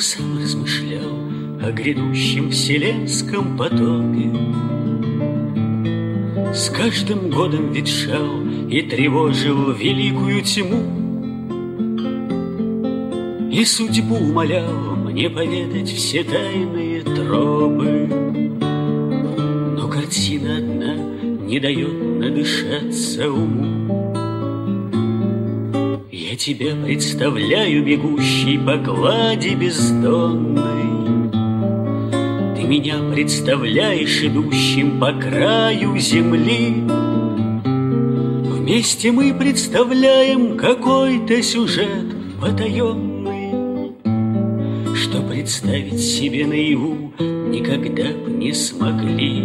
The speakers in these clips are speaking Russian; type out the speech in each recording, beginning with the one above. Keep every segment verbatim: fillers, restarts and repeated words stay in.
сам размышлял о грядущем вселенском потопе. С каждым годом ветшал и тревожил великую тьму, и судьбу умолял мне поведать все тайные тропы. Но картина одна не дает надышаться уму. Я тебя представляю бегущей по глади бездонной, ты меня представляешь идущим по краю земли. Вместе мы представляем какой-то сюжет потаенный, что представить себе наяву никогда б не смогли.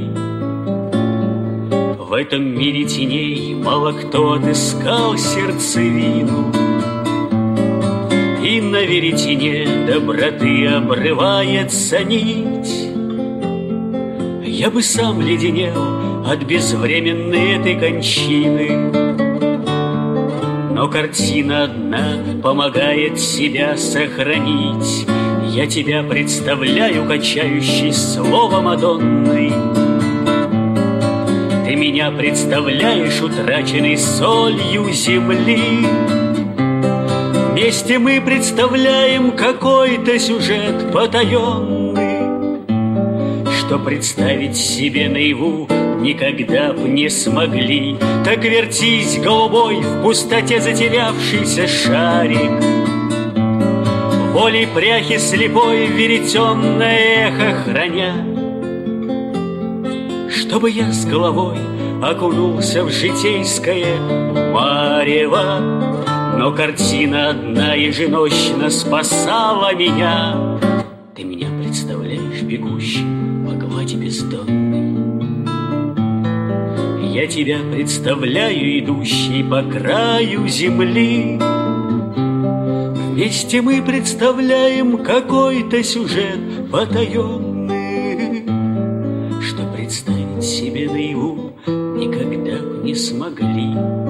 В этом мире теней мало кто отыскал сердцевину, и на веретене доброты обрывается нить. Я бы сам леденел от безвременной этой кончины, но картина одна помогает себя сохранить. Я тебя представляю качающей слово Мадонной, ты меня представляешь утраченной солью земли. Вместе мы представляем какой-то сюжет потаенный, что представить себе наяву никогда б не смогли. Так вертись, голубой, в пустоте затерявшийся шарик, волей пряхи слепой веретенное эхо храня, чтобы я с головой окунулся в житейское марево. Но картина одна еженочно спасала меня. Ты меня представляешь бегущим по глади бездонной, я тебя представляю идущей по краю земли. Вместе мы представляем какой-то сюжет потаенный, что представить себе наяву никогда б не смогли.